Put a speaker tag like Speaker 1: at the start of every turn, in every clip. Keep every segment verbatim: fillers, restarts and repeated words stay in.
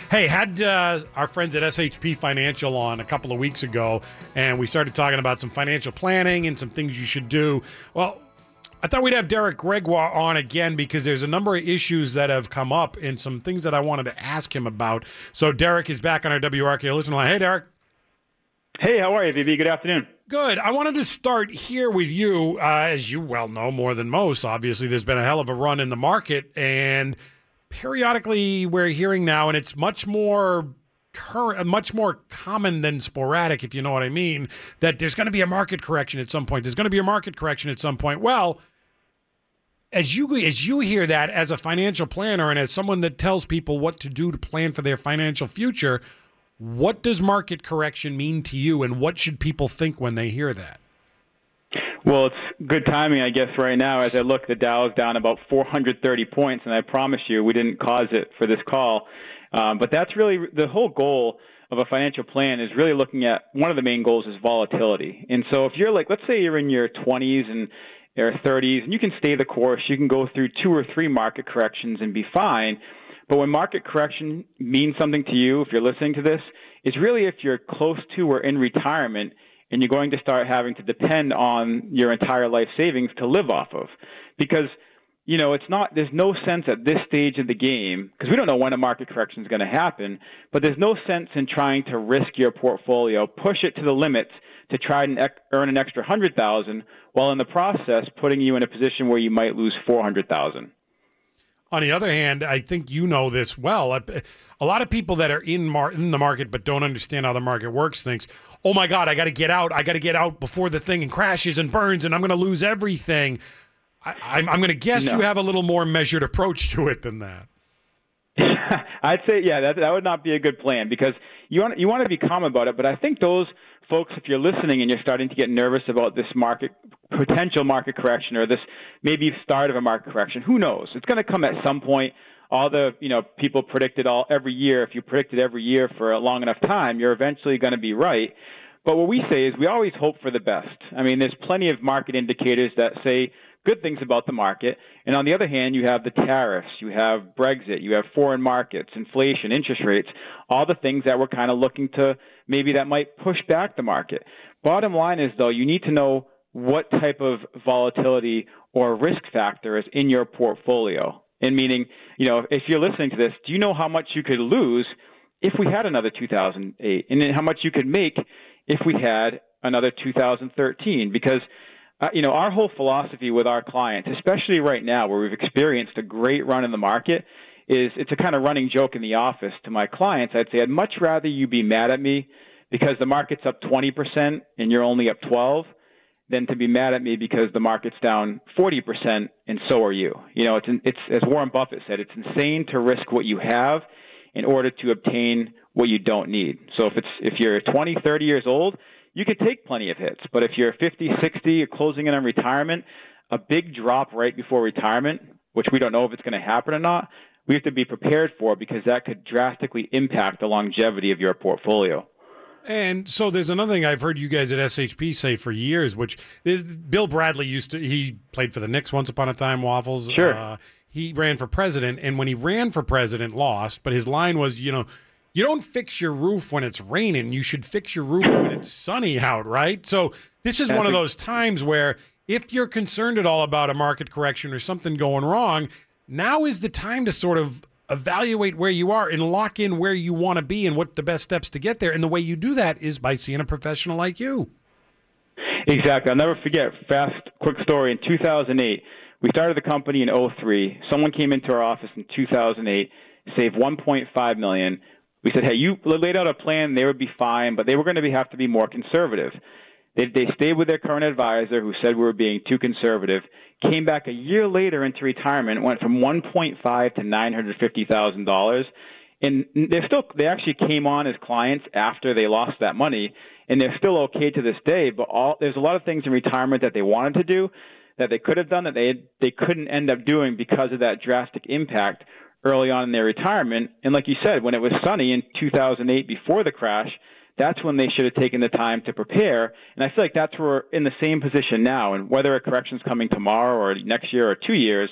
Speaker 1: Hey, had uh, our friends at S H P Financial on a couple of weeks ago, and we started talking about some financial planning and some things you should do. Well, I thought we'd have Derek Gregoire on again because there's a number of issues that have come up and some things that I wanted to ask him about. So Derek is back on our W R K listener line. Hey, Derek.
Speaker 2: Hey, how are you, V V? Good afternoon.
Speaker 1: Good. I wanted to start here with you. Uh, as you well know more than most, obviously, there's been a hell of a run in the market, and periodically we're hearing now, and it's much more current, much more common than sporadic, if you know what I mean, that there's going to be a market correction at some point. There's going to be a market correction at some point. Well, as you as you hear that as a financial planner and as someone that tells people what to do to plan for their financial future, what does market correction mean to you, and what should people think when they hear that?
Speaker 2: Well, it's good timing, I guess, right now. As I look, the Dow is down about four hundred thirty points, and I promise you we didn't cause it for this call. Um, but that's really the whole goal of a financial plan is really looking at one of the main goals is volatility. And so if you're like, let's say you're in your twenties and or thirties, and you can stay the course, you can go through two or three market corrections and be fine. But when market correction means something to you, if you're listening to this, it's really if you're close to or in retirement and you're going to start having to depend on your entire life savings to live off of. Because, you know, it's not, there's no sense at this stage of the game, because we don't know when a market correction is going to happen, but there's no sense in trying to risk your portfolio, push it to the limits to try and ec- earn an extra one hundred thousand dollars, while in the process putting you in a position where you might lose four hundred thousand dollars.
Speaker 1: On the other hand, I think you know this well. A lot of people that are in mar- in the market but don't understand how the market works thinks, oh, my God, I got to get out. I got to get out before the thing crashes and burns, and I'm going to lose everything. I, I'm, I'm going to guess no. You have a little more measured approach to it than that.
Speaker 2: I'd say, yeah, that that would not be a good plan because you want you want to be calm about it. But I think those folks, if you're listening and you're starting to get nervous about this market potential market correction or this maybe start of a market correction, who knows? It's going to come at some point. All the you know people predict it all every year. If you predict it every year for a long enough time, you're eventually going to be right. But what we say is we always hope for the best. I mean, there's plenty of market indicators that say good things about the market. And on the other hand, you have the tariffs, you have Brexit, you have foreign markets, inflation, interest rates, all the things that we're kind of looking to maybe that might push back the market. Bottom line is, though, you need to know what type of volatility or risk factor is in your portfolio. And meaning, you know, if you're listening to this, do you know how much you could lose if we had another two thousand eight? And then how much you could make if we had another two thousand thirteen? Because Uh, you know, our whole philosophy with our clients, especially right now where we've experienced a great run in the market, is it's a kind of running joke in the office to my clients. I'd say I'd much rather you be mad at me because the market's up twenty percent and you're only up twelve than to be mad at me because the market's down forty percent and so are you. You know, it's, it's as Warren Buffett said, it's insane to risk what you have in order to obtain what you don't need. So if it's if you're twenty, thirty years old, you could take plenty of hits. But if you're fifty, sixty, you're closing in on retirement, a big drop right before retirement, which we don't know if it's going to happen or not, we have to be prepared for because that could drastically impact the longevity of your portfolio.
Speaker 1: And so there's another thing I've heard you guys at S H P say for years, which is Bill Bradley used to, he played for the Knicks once upon a time, Waffles.
Speaker 2: Sure.
Speaker 1: Uh, he ran for president, and when he ran for president, lost, but his line was, you know, you don't fix your roof when it's raining. You should fix your roof when it's sunny out, right? So this is one of those times where if you're concerned at all about a market correction or something going wrong, now is the time to sort of evaluate where you are and lock in where you want to be and what the best steps to get there. And the way you do that is by seeing a professional like you.
Speaker 2: Exactly. I'll never forget, fast, quick story. In two thousand eight, we started the company in oh three. Someone came into our office in two thousand eight, saved one point five million dollars. We said, hey, you laid out a plan, they would be fine, but they were going to be, have to be more conservative. They, they stayed with their current advisor who said we were being too conservative, came back a year later into retirement, went from one point five to nine hundred fifty thousand dollars. And they're still, they actually came on as clients after they lost that money, and they're still okay to this day. But all, there's a lot of things in retirement that they wanted to do that they could have done that they they couldn't end up doing because of that drastic impact early on in their retirement. And like you said, when it was sunny in two thousand eight before the crash, that's when they should have taken the time to prepare. And I feel like that's where we're in the same position now. And whether a correction is coming tomorrow or next year or two years,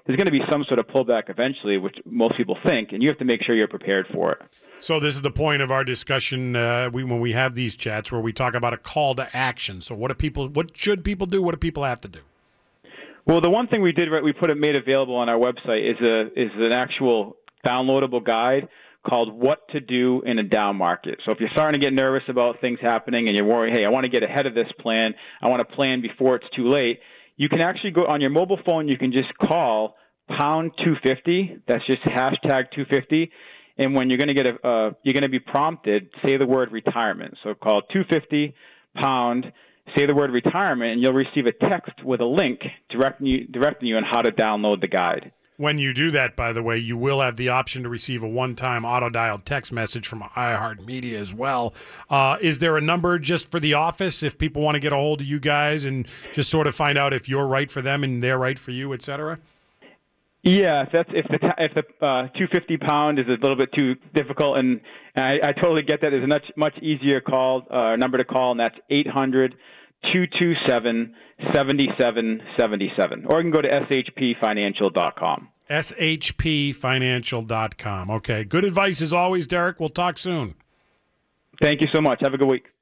Speaker 2: there's going to be some sort of pullback eventually, which most people think, and you have to make sure you're prepared for it.
Speaker 1: So this is the point of our discussion uh, we, when we have these chats where we talk about a call to action. So what do people? What should people do? What do people have to do?
Speaker 2: Well, the one thing we did, right, we put it made available on our website is a is an actual downloadable guide called What to Do in a Down Market. So if you're starting to get nervous about things happening and you're worried, hey, I want to get ahead of this plan, I want to plan before it's too late, you can actually go on your mobile phone, you can just call pound two fifty, that's just hashtag two fifty, and when you're going to get a, uh, you're going to be prompted, say the word retirement. So call two fifty pound, say the word retirement, and you'll receive a text with a link directing you, directing you on how to download the guide.
Speaker 1: When you do that, by the way, you will have the option to receive a one-time auto-dialed text message from iHeartMedia as well. Uh, is there a number just for the office if people want to get a hold of you guys and just sort of find out if you're right for them and they're right for you, et cetera?
Speaker 2: Yeah, if that's if the if the uh, two fifty pound is a little bit too difficult, and I, I totally get that. There's a much much easier call uh, number to call, and that's eight hundred two two seven seven seven seven seven, or you can go to s h p financial dot com.
Speaker 1: s h p financial dot com. Okay, good advice as always, Derek. We'll talk soon.
Speaker 2: Thank you so much. Have a good week.